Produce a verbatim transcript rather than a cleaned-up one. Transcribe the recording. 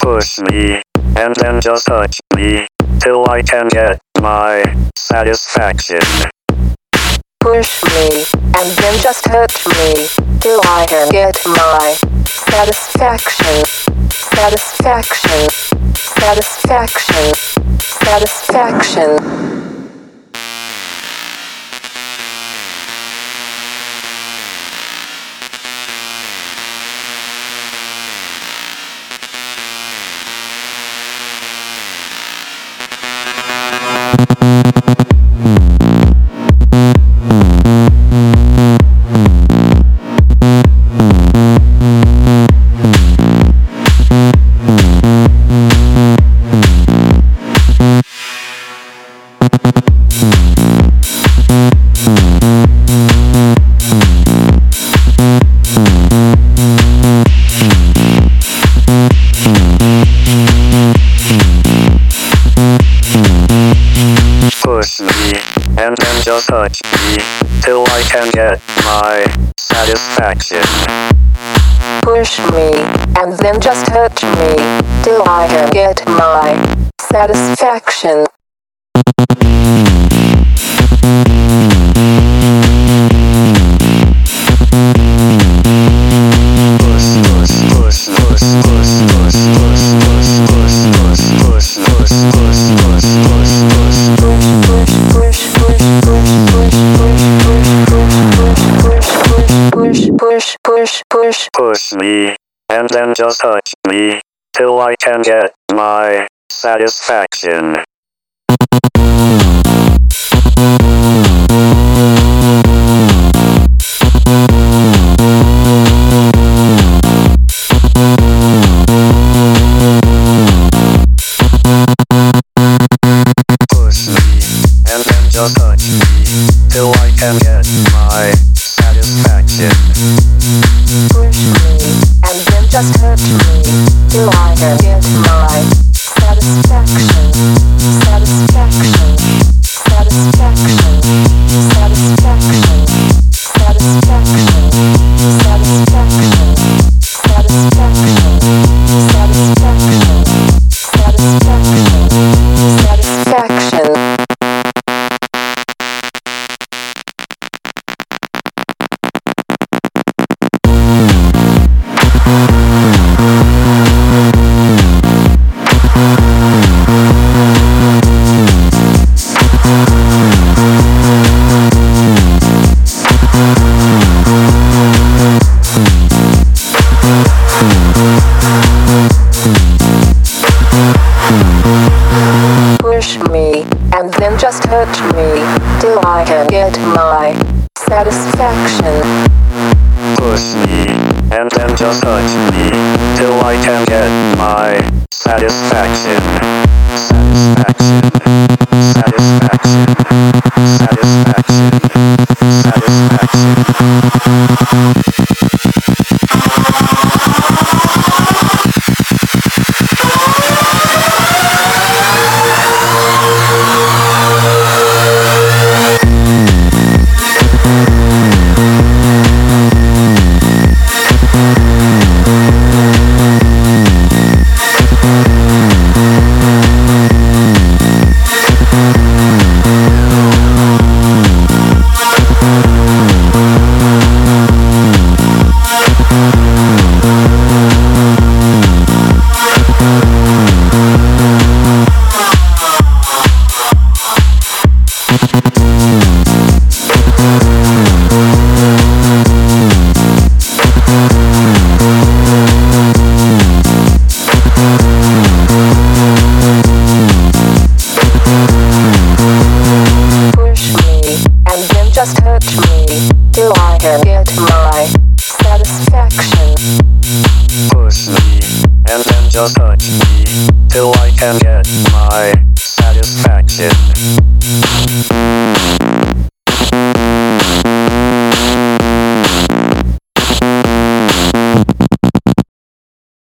Push me, and then just touch me, till I can get my satisfaction. Push me, and then just touch me, till I can get my satisfaction. Satisfaction. Satisfaction. Satisfaction. Push me, and then just touch me, till I can get my satisfaction. Push me, and then just touch me, till I can get my satisfaction. Push, push, push. Push me, and then just touch me, till I can get my satisfaction. Push me, and then just touch me, till I can get my satisfaction. Push me, and then just touch me, till I can get my satisfaction. Satisfaction. Satisfaction. Satisfaction. Satisfaction. Satisfaction. Satisfaction. Satisfaction. Satisfaction. Satisfaction. Push me, and then just touch me, till I can get my satisfaction. Push me, and then just touch me, till I can get my satisfaction. Satisfaction. Satisfaction. Satisfaction. Just touch me, till I can get my satisfaction. Push me, and then just touch me, till I can get my satisfaction.